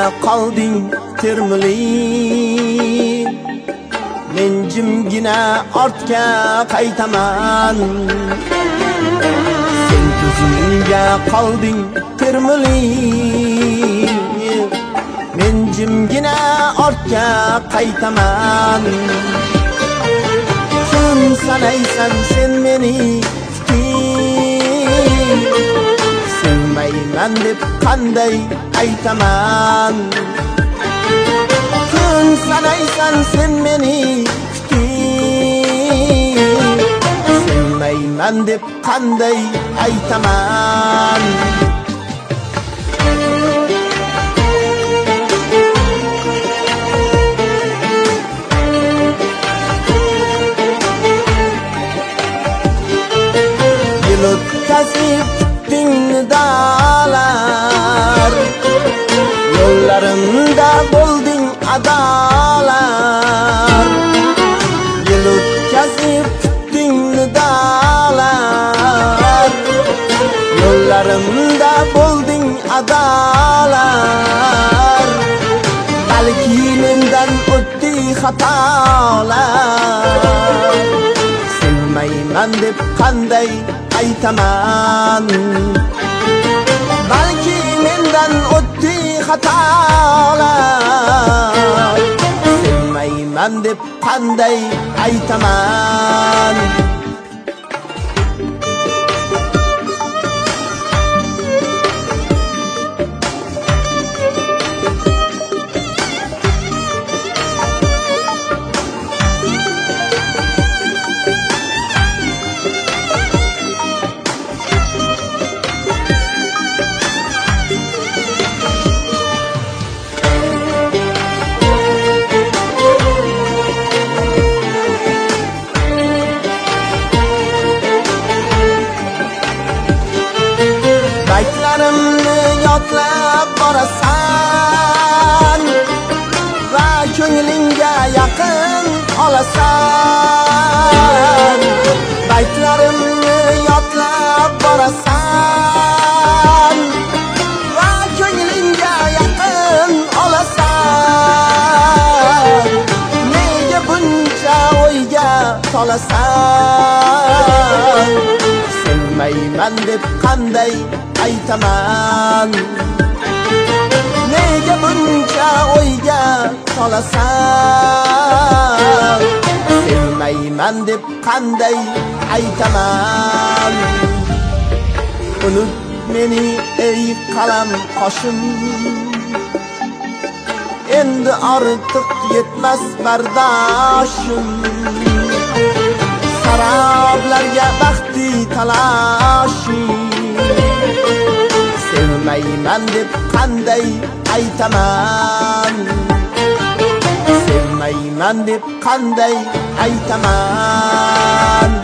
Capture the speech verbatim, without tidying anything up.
qolding termili, men jimgina ortga qaytaman. Sen ko'zingga qolding termili, men jimgina ortga qaytaman. Kim sanaysan sen meni sevmayman deb qanday aytaman. Kim sanaysan sen meni sevmayman deb qanday aytaman. Yil o'tkazib kutding da'lar, yo'llarimda bo'lding adalar. Yil o'tkazib kutding da'lar, yo'llarimda bo'lding adalar. Balki mendan o'tdi xatolar, sevmayman deb qanday aytaman. Balki mendan o'tdi xatolar, sevmayman deb qanday aytaman. Baytlarimni yodlab borasan va ko'nglingga yaqin olasan. Baytlarimni yodlab borasan va ko'nglingga yaqin olasan. Nega buncha o'yga tolasan, sevmayman deb qanday aytaman. Nega buncha o'yga tolasan, sevmayman deb qanday aytaman. Unut meni ey qalam qoshim, endi ortiq yetmas bardoshim. Saroblarga baxti talashim, sevmayman deb qanday aytaman. Sevmayman deb qanday aytaman.